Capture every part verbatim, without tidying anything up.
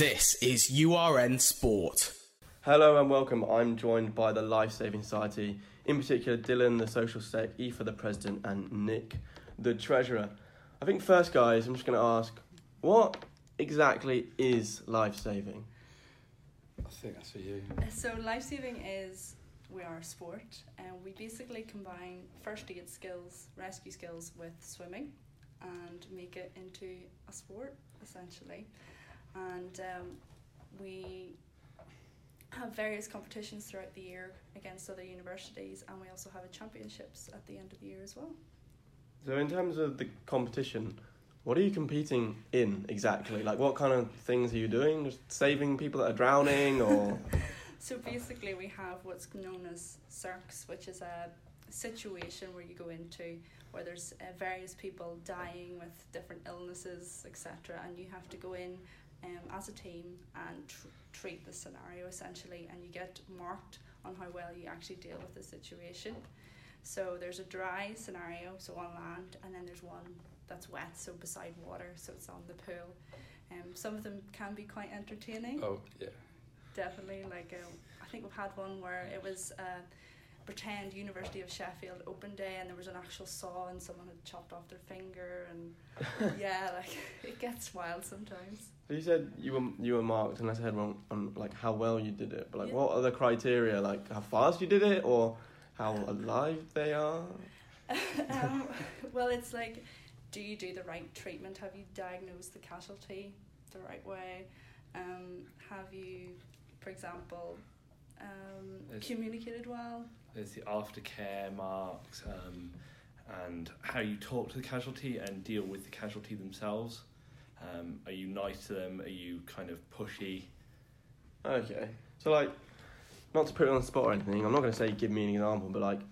This is U R N Sport. Hello and welcome. I'm joined by the Life Saving Society, in particular Dylan, the social sec, Aoife, the president, and Nick, the treasurer. I think first, guys, I'm just going to ask, what exactly is life saving? I think that's for you. So life saving is, we are a sport, and we basically combine first aid skills, rescue skills with swimming and make it into a sport, essentially. And um, we have various competitions throughout the year against other universities, and we also have a championships at the end of the year as well. So in terms of the competition, what are you competing in exactly? Like, what kind of things are you doing? Just saving people that are drowning, or...? So basically we have what's known as circs, which is a situation where you go into where there's uh, various people dying with different illnesses, et cetera, and you have to go in um, as a team and tr- treat the scenario essentially, and you get marked on how well you actually deal with the situation. So there's a dry scenario, so on land, and then there's one that's wet, so beside water, so it's on the pool. Um, some of them can be quite entertaining. Oh, yeah. Definitely, like um, I think we've had one where it was uh, pretend University of Sheffield open day, and there was an actual saw and someone had chopped off their finger, and yeah, like it gets wild sometimes. So you said you were you were marked, and I said on, on like how well you did it, but like Yeah. what are the criteria? Like how fast you did it, or how alive they are? um, well, it's like, do you do the right treatment? Have you diagnosed the casualty the right way? Um, have you, for example, um, There's- communicated well? There's the aftercare marks, um, and how you talk to the casualty and deal with the casualty themselves. Um, are you nice to them? Are you kind of pushy? Okay, so like, not to put it on the spot or anything, I'm not going to say give me an example, but like,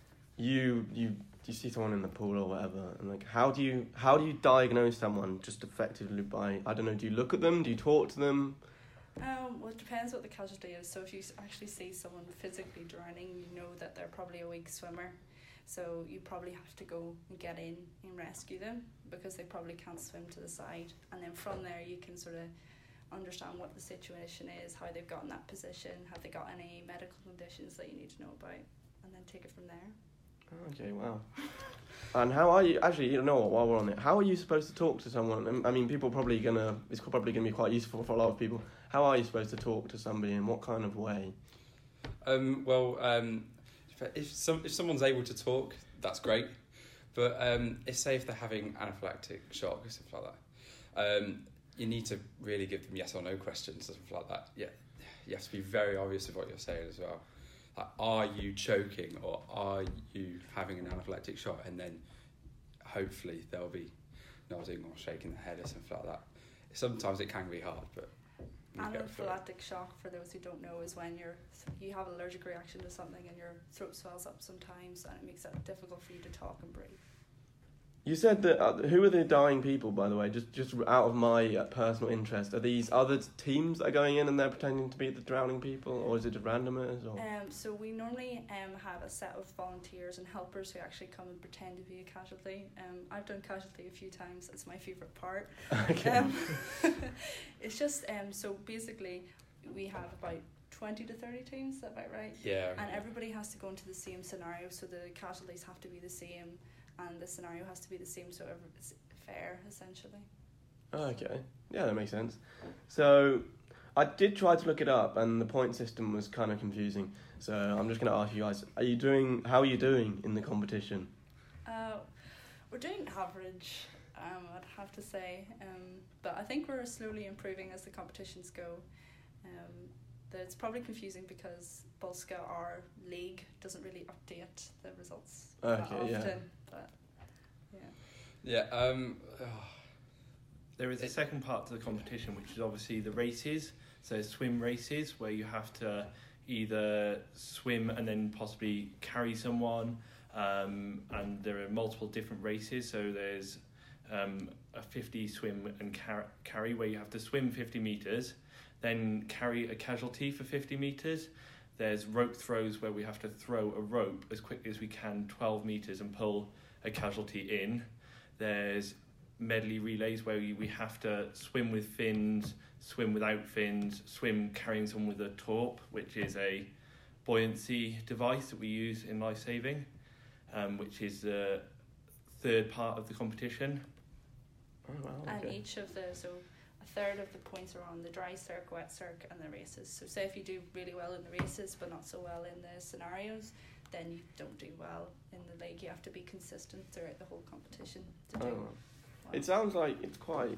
you you you see someone in the pool or whatever, and like, how do you how do you diagnose someone just effectively by, I don't know, do you look at them, do you talk to them? Um, well, it depends what the casualty is. So if you s- actually see someone physically drowning, you know that they're probably a weak swimmer. So you probably have to go and get in and rescue them because they probably can't swim to the side. And then from there you can sort of understand what the situation is, how they've got in that position, have they got any medical conditions that you need to know about, and then take it from there. Okay, wow. And how are you, actually, you know what, while we're on it, how are you supposed to talk to someone? I mean, people probably gonna, it's probably going to be quite useful for a lot of people. How are you supposed to talk to somebody, in what kind of way? Um, well, um, if, if some if someone's able to talk, that's great. But um, if say if they're having anaphylactic shock or something like that, um, you need to really give them yes or no questions, something like that. Yeah, you have to be very obvious of what you're saying as well. Like, are you choking or are you having an anaphylactic shock? And then hopefully they'll be nodding or shaking their head or something like that. Sometimes it can be hard, but you go for it. Anaphylactic shock, for those who don't know, is when you're you have an allergic reaction to something and your throat swells up sometimes, and it makes it difficult for you to talk and breathe. You said that, uh, who are the dying people, by the way, just just out of my uh, personal interest? Are these other teams that are going in and they're pretending to be the drowning people, or is it just randomers? Or? Um, so we normally um, have a set of volunteers and helpers who actually come and pretend to be a casualty. Um, I've done casualty a few times. It's my favourite part. Okay. Um, it's just, um, so basically we have about twenty to thirty teams, is that about right? Yeah. And everybody has to go into the same scenario, so the casualties have to be the same and the scenario has to be the same, so it's fair, essentially. Okay, yeah, that makes sense. So, I did try to look it up, and the point system was kind of confusing. So, I'm just going to ask you guys: Are you doing? How are you doing in the competition? Uh, we're doing average, um, I'd have to say, um, but I think we're slowly improving as the competitions go. Um, that it's probably confusing because Bolska, our league, doesn't really update the results that Okay, often. yeah. But yeah. Yeah. Um, oh, There is a second part to the competition, which is obviously the races. So there's swim races where you have to either swim and then possibly carry someone, um, and there are multiple different races. So there's um, a fifty swim and car- carry where you have to swim fifty metres, then carry a casualty for fifty metres. There's rope throws where we have to throw a rope as quickly as we can twelve metres and pull a casualty in. There's medley relays where we, we have to swim with fins, swim without fins, swim carrying someone with a torp, which is a buoyancy device that we use in life saving, um, which is the third part of the competition. Oh, wow, And okay. each of the, so a third of the points are on the dry circ, wet circ, and the races. So say if you do really well in the races but not so well in the scenarios, then you don't do well in the league. You have to be consistent throughout the whole competition to do Oh, well. wow. It sounds like it's quite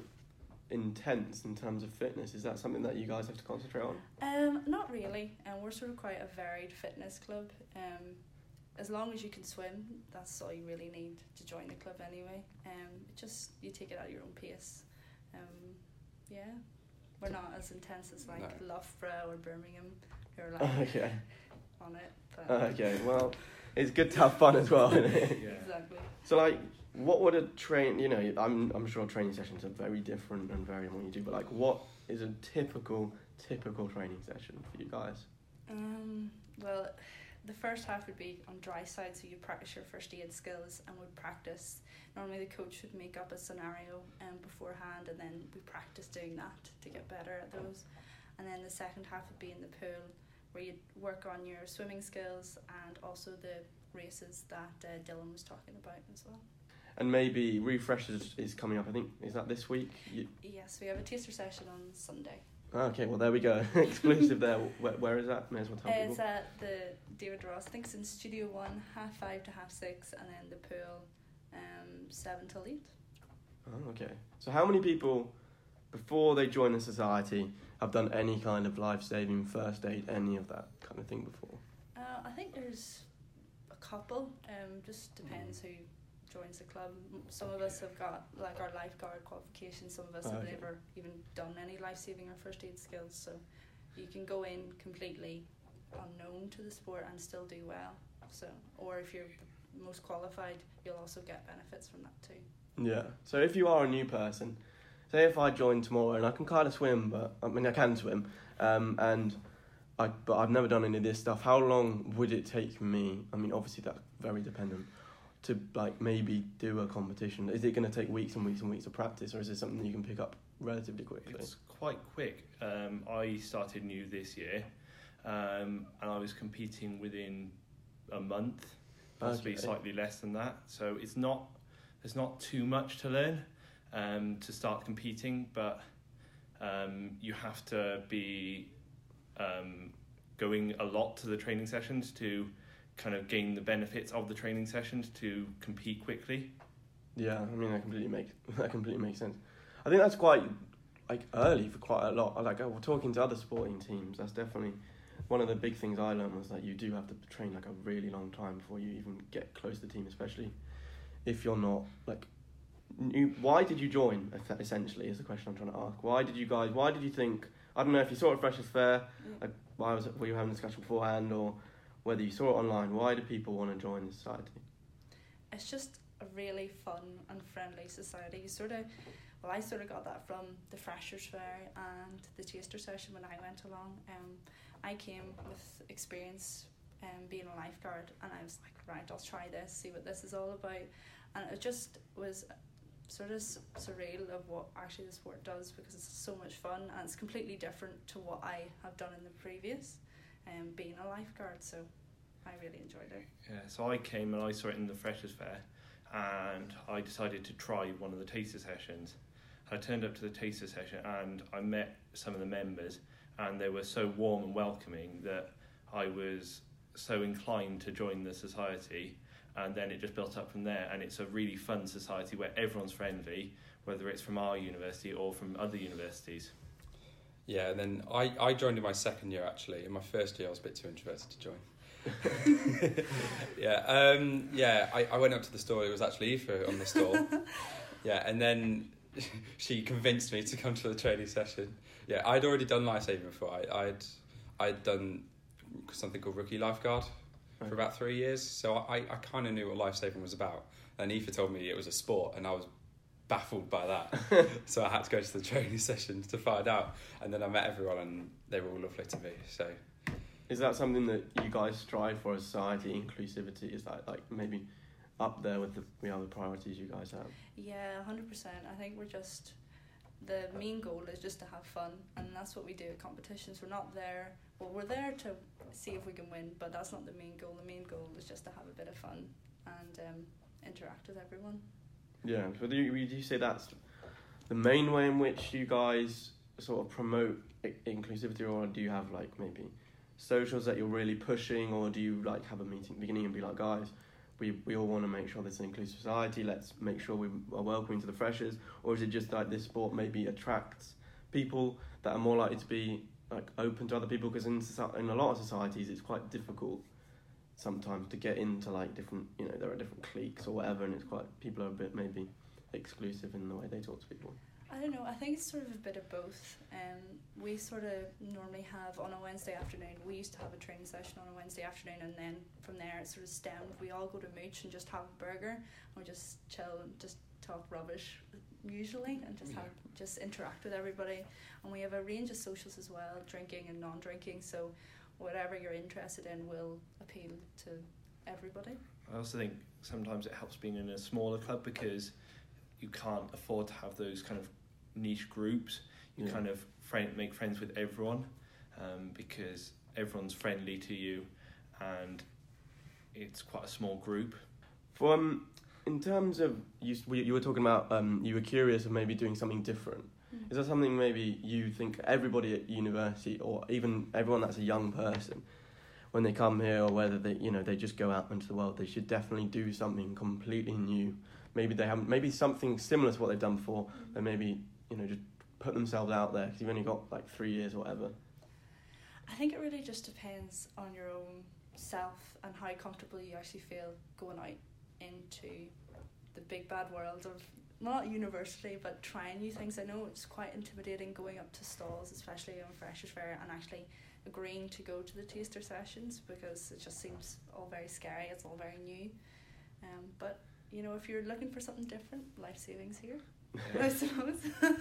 intense in terms of fitness. Is that something that you guys have to concentrate on? Um, not really, and we're sort of quite a varied fitness club. Um, as long as you can swim, that's all you really need to join the club anyway. Um, just you take it at your own pace. Um, yeah, we're not as intense as like No. Loughborough or Birmingham, who are like Okay. on it. But Okay. Well, it's good to have fun as well, isn't it? Yeah. exactly. So, like, what would a train? You know, I'm I'm sure training sessions are very different and vary on what you do. But like, what is a typical typical training session for you guys? Um, well, the first half would be on dry side, so you practice your first aid skills and would practice. Normally the coach would make up a scenario um, beforehand, and then we practice doing that to get better at those. And then the second half would be in the pool, where you'd work on your swimming skills and also the races that uh, Dylan was talking about as well. And maybe refreshers is coming up. I think is that this week. You, Yes, we have a taster session on Sunday. okay. Well, there we go. Exclusive there. Where, where is that? May as well tell It's people. at the David Ross, I think it's in Studio One, half five to half six, and then the pool, um, seven till eight. Oh, okay. So how many people, before they join the society, have done any kind of life-saving, first aid, any of that kind of thing before? Uh, I think there's a couple. Um, just depends who joins the club. M- Some of us have got like our lifeguard qualification. Some of us have Okay. never even done any life saving or first aid skills. So you can go in completely unknown to the sport and still do well. So, or if you're the most qualified, you'll also get benefits from that too. Yeah. So if you are a new person, say if I join tomorrow and I can kind of swim, but I mean I can swim, um, and I but I've never done any of this stuff. How long would it take me? I mean, obviously that's very dependent. To like maybe do a competition. Is it going to take weeks and weeks and weeks of practice, or is it something that you can pick up relatively quickly? It's quite quick. Um, I started new this year, um, and I was competing within a month, possibly Okay. slightly less than that. So it's not there's not too much to learn um, to start competing, but um, you have to be um, going a lot to the training sessions to kind of gain the benefits of the training sessions to compete quickly. Yeah, I mean that completely makes that completely makes sense. I think that's quite like early for quite a lot. Like we're talking to other sporting teams, that's definitely one of the big things I learned was that you do have to train like a really long time before you even get close to the team, especially if you're not like. You, why did you join? Essentially, is the question I'm trying to ask. Why did you guys? Why did you think? I don't know if you saw it Freshers Fair. Like, why was it? Were you having a discussion beforehand, or whether you saw it online? Why do people want to join the society? It's just a really fun and friendly society. You sort of, well, I sort of got that from the Freshers Fair and the taster session when I went along. Um, I came with experience um, being a lifeguard, and I was like, right, I'll try this, see what this is all about. And it just was sort of s- surreal of what actually the sport does, because it's so much fun and it's completely different to what I have done in the previous, um, being a lifeguard. So I really enjoyed it. Yeah, so I came and I saw it in the Freshers Fair, and I decided to try one of the taster sessions. I turned up to the taster session and I met some of the members, and they were so warm and welcoming that I was so inclined to join the society, and then it just built up from there. And it's a really fun society where everyone's friendly, whether it's from our university or from other universities. Yeah, and then I, I joined in my second year actually. In my first year I was a bit too introverted to join. yeah, um, yeah. I, I went up to the stall. It was actually Aoife on the stall. Yeah, and then she convinced me to come to the training session. Yeah, I'd already done lifesaving before. I, I'd I'd done something called rookie lifeguard for about three years. So I, I kind of knew what lifesaving was about. And Aoife told me it was a sport, and I was baffled by that. So I had to go to the training session to find out. And then I met everyone, and they were all lovely to me. So. Is that something that you guys strive for as society, inclusivity? Is that like maybe up there with the the other priorities you guys have. Yeah, one hundred percent. I think we're just, the main goal is just to have fun, and that's what we do at competitions. We're not there, well, we're there to see if we can win, but that's not the main goal. The main goal is just to have a bit of fun and um, interact with everyone. Yeah, so do you, would you say that's the main way in which you guys sort of promote I- inclusivity, or do you have like maybe socials that you're really pushing, or do you like have a meeting at the beginning and be like, guys, we we all want to make sure this is an inclusive society, let's make sure we are welcoming to the freshers, or is it just like this sport maybe attracts people that are more likely to be like open to other people, because in soci- in a lot of societies it's quite difficult sometimes to get into like different, you know, there are different cliques or whatever, and it's quite, people are a bit maybe exclusive in the way they talk to people. I don't know, I think it's sort of a bit of both. Um, we sort of normally have on a Wednesday afternoon, we used to have a training session on a Wednesday afternoon, and then from there it sort of stemmed. We all go to Mooch and just have a burger, and we just chill and just talk rubbish usually, and just have just interact with everybody. And we have a range of socials as well, drinking and non-drinking, so whatever you're interested in will appeal to everybody. I also think sometimes it helps being in a smaller club, because you can't afford to have those kind of niche groups. You Yeah. kind of friend, make friends with everyone, um, because everyone's friendly to you, and it's quite a small group. For, um, in terms of, you, we- you were talking about, um, you were curious of maybe doing something different. Mm. Is that something maybe you think everybody at university, or even everyone that's a young person, when they come here, or whether they, you know, they just go out into the world, they should definitely do something completely new? Maybe they haven't, maybe something similar to what they've done before, but maybe, you know, just put themselves out there, because you've only got like three years or whatever. I think it really just depends on your own self and how comfortable you actually feel going out into the big bad world of, not university, but trying new things. I know it's quite intimidating going up to stalls, especially on Freshers' Fair, and actually agreeing to go to the taster sessions, because it just seems all very scary, it's all very new. Um, but, you know, if you're looking for something different, Life Saving's here, I suppose.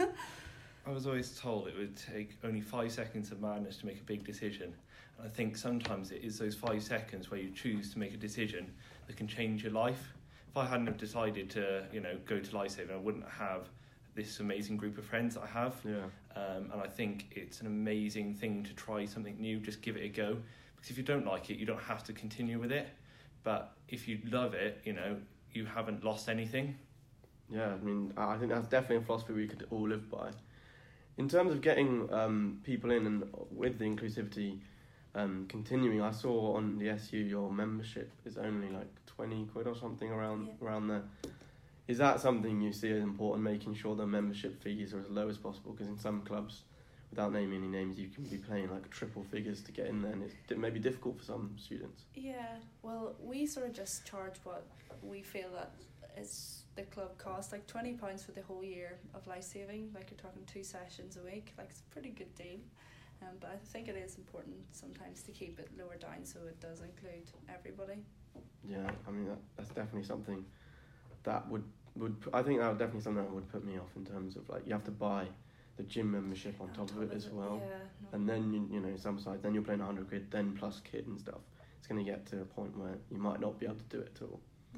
I was always told it would take only five seconds of madness to make a big decision. And I think sometimes it is those five seconds where you choose to make a decision that can change your life. If I hadn't have decided to, you know, go to Life Saving, I wouldn't have this amazing group of friends that I have. Yeah. Um, and I think it's an amazing thing to try something new, just give it a go. Because if you don't like it, you don't have to continue with it. But if you love it, you know, you haven't lost anything. Yeah, I mean, I I think that's definitely a philosophy we could all live by. In terms of getting um, people in and with the inclusivity um, continuing, I saw on the S U your membership is only like twenty quid or something around Yeah. around there. Is that something you see as important, making sure the membership fees are as low as possible? Because in some clubs, without naming any names, you can be paying like triple figures to get in there, and it's di- maybe difficult for some students. Yeah, well, we sort of just charge what we feel that is the club cost, like twenty pounds for the whole year of Life Saving. Like, you're talking two sessions a week, like it's a pretty good deal. Um, but I think it is important sometimes to keep it lower down so it does include everybody. Yeah, I mean that, that's definitely something that would would I think that would definitely something that would put me off, in terms of like you have to buy the gym membership on top of it as well. Yeah, no. And then, you, you know, some sides, then you're paying one hundred quid, then plus kit and stuff. It's going to get to a point where you might not be able to do it at all.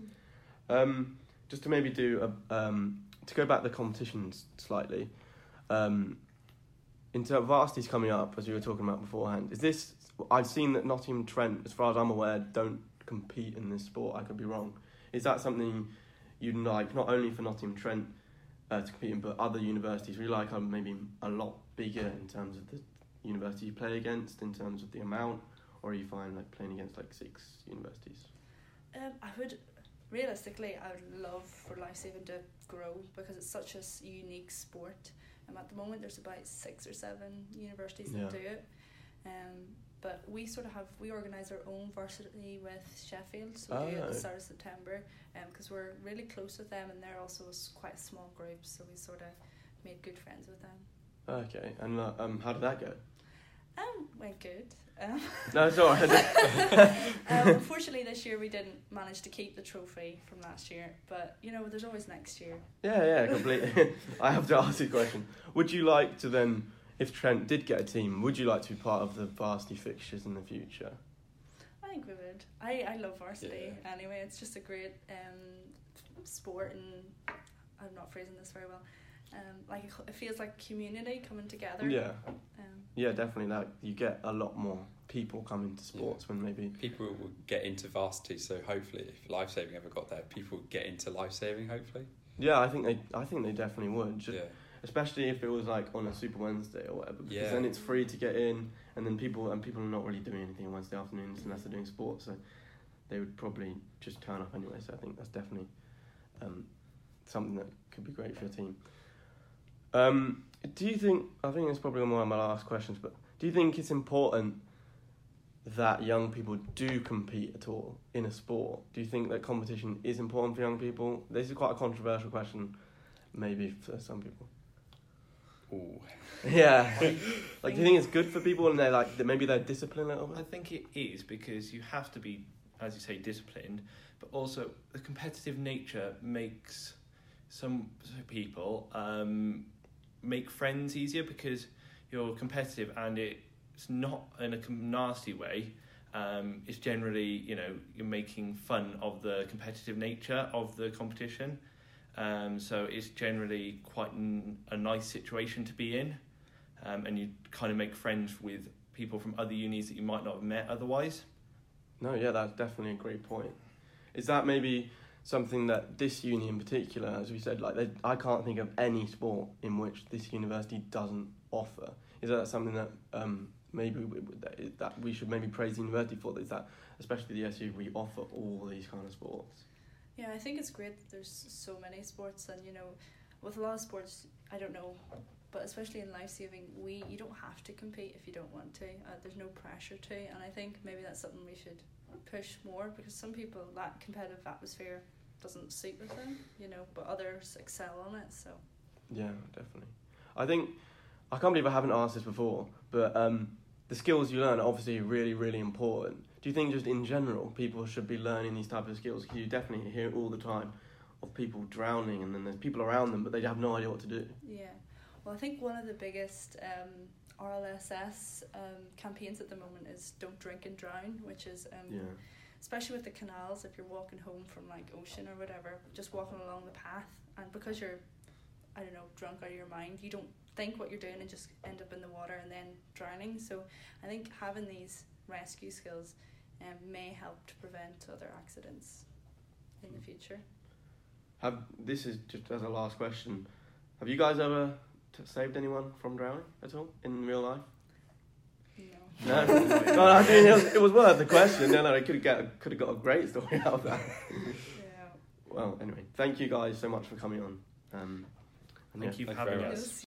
Mm. Um, just to maybe do, a, um, to go back to the competitions slightly, um, in terms of varsities coming up, as we were talking about beforehand, is this, I've seen that Nottingham Trent, as far as I'm aware, don't compete in this sport. I could be wrong. Is that something you'd like, not only for Nottingham Trent uh, to compete in, but other universities we like are maybe a lot bigger in terms of the university you play against, in terms of the amount, or are you fine like playing against like six universities? Um, I would, realistically, I would love for Life Saving to grow, because it's such a s- unique sport. Um, at the moment, there's about six or seven universities that Yeah. do it. Um, but we sort of have, we organise our own varsity with Sheffield, so we do it at Oh. the start of September, because we're really close with them, and they're also a s- quite a small group, so we sort of made good friends with them. Okay, and uh, um, how did that go? Um, went good. Um, No, it's alright. um, unfortunately, this year we didn't manage to keep the trophy from last year, but you know, there's always next year. Yeah, yeah, completely. I have to ask you a question. Would you like to then, if Trent did get a team, would you like to be part of the varsity fixtures in the future? I think we would. I, I love varsity Yeah. anyway. It's just a great um, sport, and I'm not phrasing this very well. Um, like it feels like community coming together. Yeah, Um, yeah, definitely. Like you get a lot more people coming to sports when maybe. People will get into varsity, so hopefully, if life saving ever got there, people would get into life saving. Hopefully, Yeah, I think they. I think they definitely would. Just, yeah, Especially if it was like on a Super Wednesday or whatever, because Yeah. then it's free to get in, and then people and people are not really doing anything on Wednesday afternoons unless they're doing sports, so they would probably just turn up anyway. So I think that's definitely um, something that could be great for your team. Um, do you think? I think it's probably one of my last questions, but do you think it's important that young people do compete at all in a sport? Do you think that competition is important for young people? This is quite a controversial question, maybe for some people. Ooh. Yeah, like do you think it's good for people and they're like that maybe they're disciplined a little I bit? think it is, because you have to be, as you say, disciplined, but also the competitive nature makes some people um, make friends easier because you're competitive, and it's not in a com- nasty way. Um, it's generally, you know, you're making fun of the competitive nature of the competition. Um, so it's generally quite n- a nice situation to be in, um, and you kind of make friends with people from other unis that you might not have met otherwise. No, yeah, that's definitely a great point. Is that maybe something that this uni in particular, as we said, like they, I can't think of any sport in which this university doesn't offer. Is that something that um, maybe we, that, that we should maybe praise the university for? Is that especially the S U, we offer all these kind of sports? Yeah, I think it's great that there's so many sports, and you know, with a lot of sports, I don't know, but especially in life saving, we you don't have to compete if you don't want to. Uh, there's no pressure to, and I think maybe that's something we should push more, because some people, that competitive atmosphere doesn't suit with them, you know, but others excel on it. So Yeah, definitely. I think I can't believe I haven't asked this before, but um, the skills you learn are obviously really, really important. Do you think just in general people should be learning these type of skills? Because you definitely hear it all the time of people drowning, and then there's people around them, but they have no idea what to do. yeah, well, I think one of the biggest um, R L S S um, campaigns at the moment is Don't Drink and Drown, which is um, Yeah, especially with the canals, if you're walking home from like ocean or whatever, just walking along the path, and because you're, I don't know, drunk out of your mind, you don't think what you're doing and just end up in the water and then drowning. So I think having these rescue skills um, may help to prevent other accidents in the future. have this is just as a last question. Have you guys ever t- saved anyone from drowning at all in real life? No. No, no. I mean, it was, it was worth the question. No, no, I could have got could have got a great story out of that. Yeah. Well, anyway, thank you guys so much for coming on. Um, and Thank yeah. you for Thank you having very us. much. Yes.